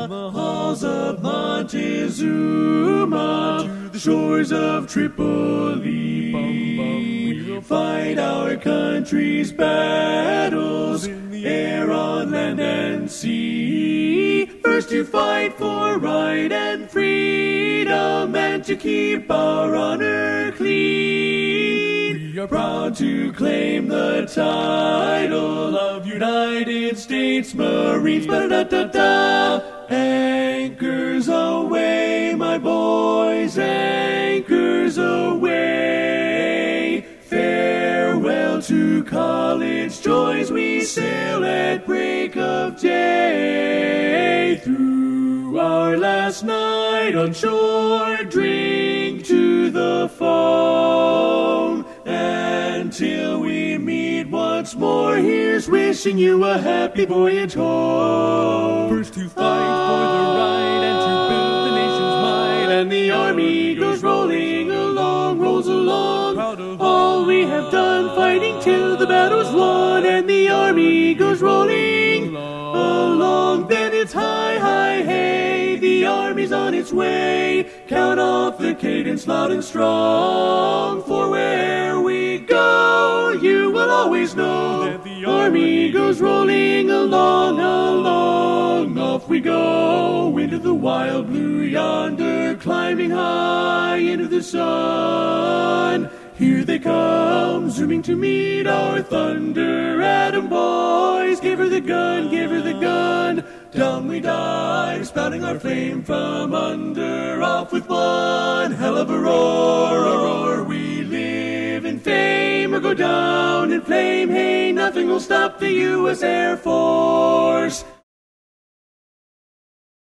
from the halls of Montezuma to the shores of Tripoli. We'll fight our country's battles in the air, on land, and sea. First to fight for right and freedom, and to keep our honor clean. We are proud to claim the title of United States Marines. Ba-da-da-da-da. Anchors aweigh, my boys, anchors aweigh. Farewell to college joys, we sail at break of day. Through our last night on shore, drink to the foam. Until we meet once more, here's wishing you a happy voyage home. First to fight for the right and to build the nation's might, and the army goes rolling along, rolls along. Proud of all we have done, fighting till the battle's won, and the army goes rolling along. Then it's hi, hi, hey, the army's on its way. Count off the cadence loud and strong, for where we go, you will always know that the army goes rolling along, along. Off we go into the wild blue yonder, climbing high into the sun. Here they come, zooming to meet our thunder atom boys. Give her the gun, give her the gun. Down we dive, spouting our flame from under. Off with one hell of a roar, a roar. We live in fame or go down in flame. Hey, nothing will stop the U.S. Air Force.